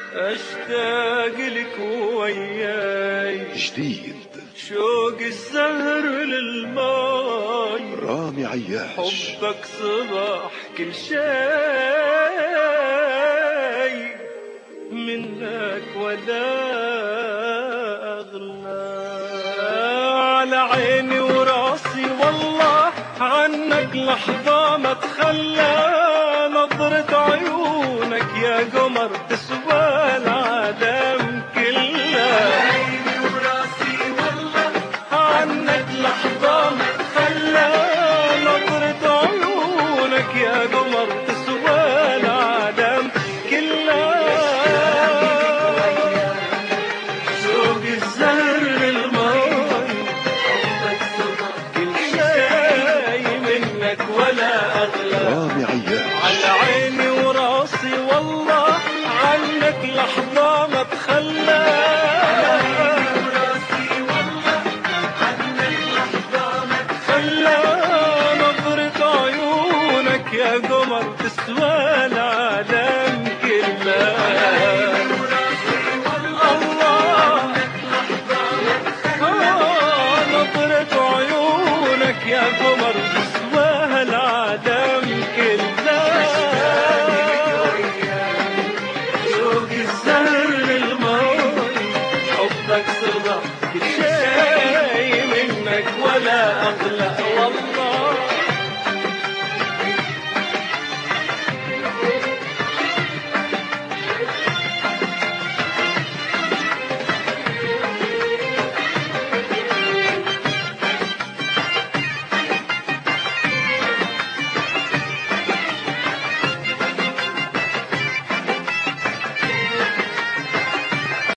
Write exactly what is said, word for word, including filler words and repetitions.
اشتاق لك وياي جديد شوق الزهر للماي رامي عياش حبك صباح كل شي منك ولا أغلى على عيني وراسي والله عنك لحظة ما تخلى نظرة عيونك يا قمر تسوى العالم كله عيني وراسي والله عنك لحظة ما تخلى نظرة عيونك يا قمر تسوى العالم كله شوق الزهر للماي كل شي منك ولا أغلى رامي عياش على عيني وراسي والله عنك لحظة